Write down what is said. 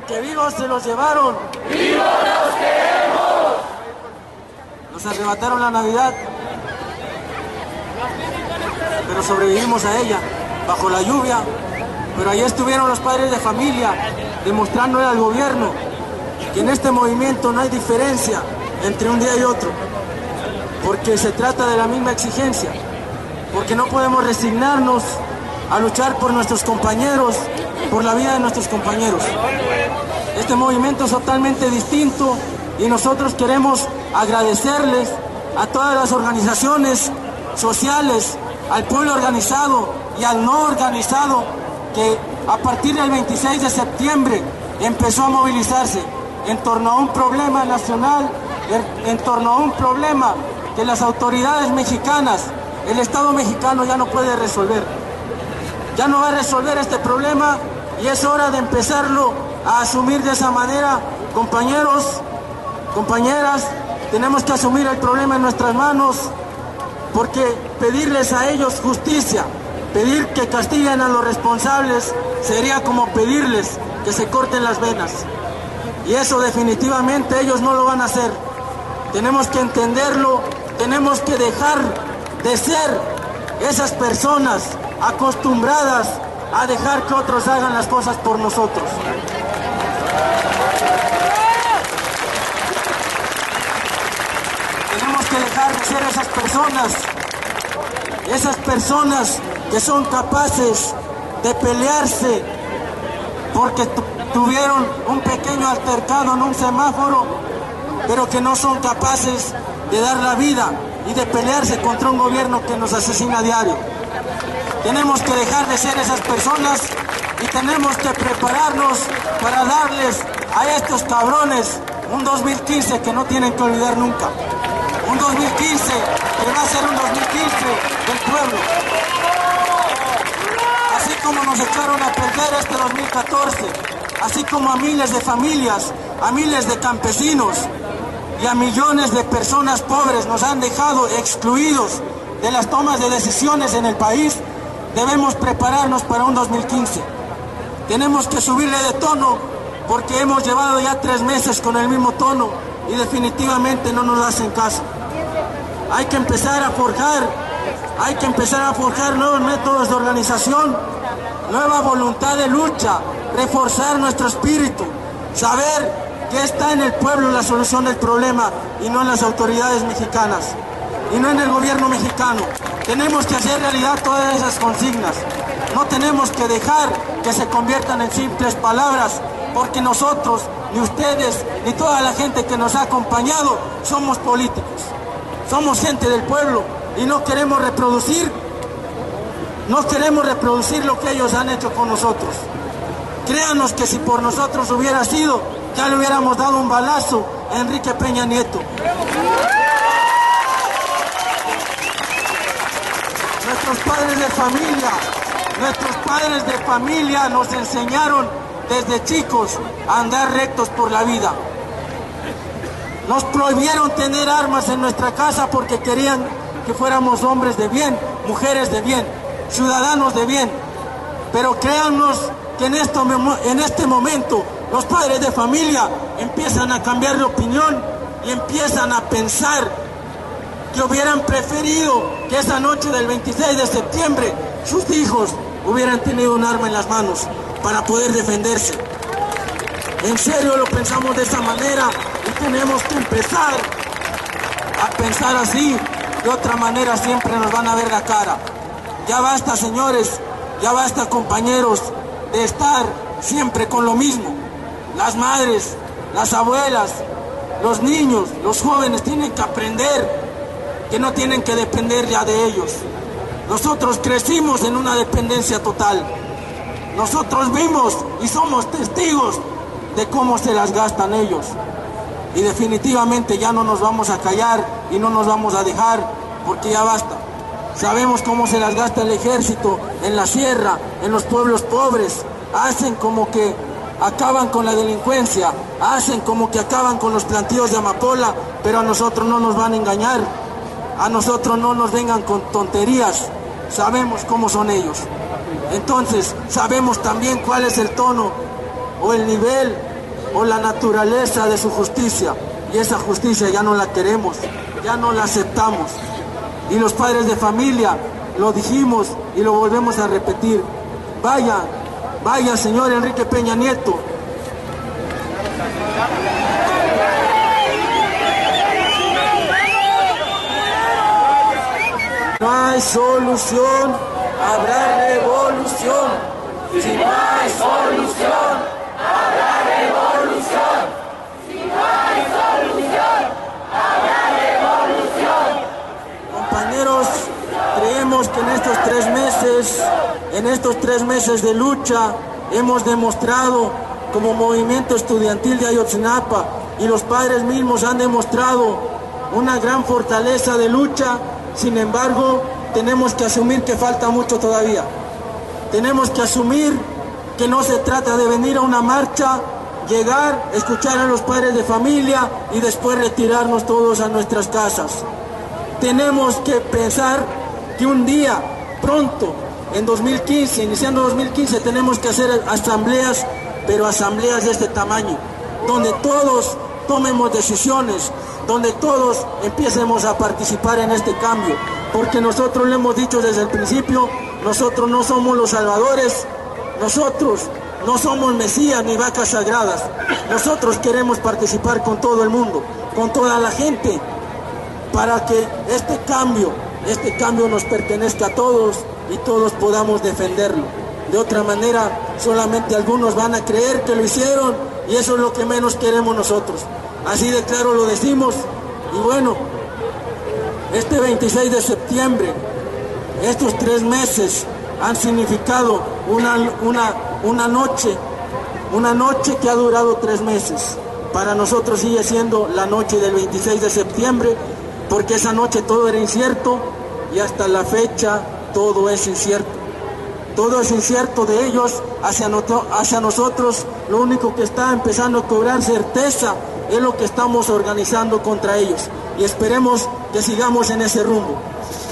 porque vivos se los llevaron. ¡Vivos los queremos! Nos arrebataron la Navidad, pero sobrevivimos a ella, bajo la lluvia. Pero ahí estuvieron los padres de familia, demostrándole al gobierno que en este movimiento no hay diferencia entre un día y otro, porque se trata de la misma exigencia, porque no podemos resignarnos a luchar por nuestros compañeros, por la vida de nuestros compañeros. Este movimiento es totalmente distinto y nosotros queremos agradecerles a todas las organizaciones sociales, al pueblo organizado y al no organizado, que a partir del 26 de septiembre empezó a movilizarse en torno a un problema nacional, en torno a un problema que las autoridades mexicanas, el Estado mexicano ya no puede resolver. Ya no va a resolver este problema y es hora de empezarlo a asumir de esa manera. Compañeros, compañeras, tenemos que asumir el problema en nuestras manos, porque pedirles a ellos justicia, pedir que castiguen a los responsables, sería como pedirles que se corten las venas. Y eso definitivamente ellos no lo van a hacer. Tenemos que entenderlo, tenemos que dejar de ser esas personas acostumbradas a dejar que otros hagan las cosas por nosotros. Tenemos que dejar de ser esas personas que son capaces de pelearse porque tuvieron un pequeño altercado en un semáforo, pero que no son capaces de dar la vida y de pelearse contra un gobierno que nos asesina a diario. Tenemos que dejar de ser esas personas y tenemos que prepararnos para darles a estos cabrones un 2015 que no tienen que olvidar nunca. Un 2015 que va a ser un 2015 del pueblo. Así como nos echaron a perder este 2014, así como a miles de familias, a miles de campesinos y a millones de personas pobres nos han dejado excluidos de las tomas de decisiones en el país, debemos prepararnos para un 2015. Tenemos que subirle de tono porque hemos llevado ya 3 meses con el mismo tono y definitivamente no nos hacen caso. Hay que empezar a forjar nuevos métodos de organización, nueva voluntad de lucha, reforzar nuestro espíritu, saber que está en el pueblo la solución del problema y no en las autoridades mexicanas y no en el gobierno mexicano. Tenemos que hacer realidad todas esas consignas. No tenemos que dejar que se conviertan en simples palabras, porque nosotros, ni ustedes, ni toda la gente que nos ha acompañado, somos políticos. Somos gente del pueblo y no queremos reproducir lo que ellos han hecho con nosotros. Créanos que si por nosotros hubiera sido, ya le hubiéramos dado un balazo a Enrique Peña Nieto. Nuestros padres de familia nos enseñaron desde chicos a andar rectos por la vida. Nos prohibieron tener armas en nuestra casa porque querían que fuéramos hombres de bien, mujeres de bien, ciudadanos de bien. Pero créannos que en este momento los padres de familia empiezan a cambiar de opinión y empiezan a pensar que hubieran preferido que esa noche del 26 de septiembre sus hijos hubieran tenido un arma en las manos para poder defenderse. En serio lo pensamos de esa manera y tenemos que empezar a pensar así. De otra manera siempre nos van a ver la cara. Ya basta, señores, ya basta, compañeros, de estar siempre con lo mismo. Las madres, las abuelas, los niños, los jóvenes tienen que aprender que no tienen que depender ya de ellos. Nosotros crecimos en una dependencia total. Nosotros vimos y somos testigos de cómo se las gastan ellos. Y definitivamente ya no nos vamos a callar y no nos vamos a dejar, porque ya basta. Sabemos cómo se las gasta el ejército en la sierra, en los pueblos pobres. Hacen como que acaban con la delincuencia, hacen como que acaban con los plantíos de amapola, pero a nosotros no nos van a engañar. A nosotros no nos vengan con tonterías. Sabemos cómo son ellos. Entonces, sabemos también cuál es el tono o el nivel o la naturaleza de su justicia. Y esa justicia ya no la queremos, ya no la aceptamos. Y los padres de familia lo dijimos y lo volvemos a repetir. Vaya, vaya, señor Enrique Peña Nieto. No hay solución, habrá revolución. Si no hay solución, habrá revolución. Si no hay solución, habrá revolución. Compañeros, creemos que en estos tres meses de lucha hemos demostrado como movimiento estudiantil de Ayotzinapa, y los padres mismos han demostrado una gran fortaleza de lucha. Sin embargo, tenemos que asumir que falta mucho todavía. Tenemos que asumir que no se trata de venir a una marcha, llegar, escuchar a los padres de familia y después retirarnos todos a nuestras casas. Tenemos que pensar que un día, pronto, en 2015, iniciando 2015, tenemos que hacer asambleas, pero asambleas de este tamaño, donde todos tomemos decisiones, donde todos empecemos a participar en este cambio, porque nosotros lo hemos dicho desde el principio, nosotros no somos los salvadores, nosotros no somos Mesías ni vacas sagradas, nosotros queremos participar con todo el mundo, con toda la gente, para que este cambio nos pertenezca a todos y todos podamos defenderlo. De otra manera, solamente algunos van a creer que lo hicieron, y eso es lo que menos queremos nosotros. Así de claro lo decimos. Y bueno, este 26 de septiembre, estos 3 meses han significado una noche que ha durado 3 meses. Para nosotros sigue siendo la noche del 26 de septiembre, porque esa noche todo era incierto y hasta la fecha todo es incierto. Todo es incierto de ellos hacia nosotros. Lo único que está empezando a cobrar certeza es lo que estamos organizando contra ellos. Y esperemos que sigamos en ese rumbo.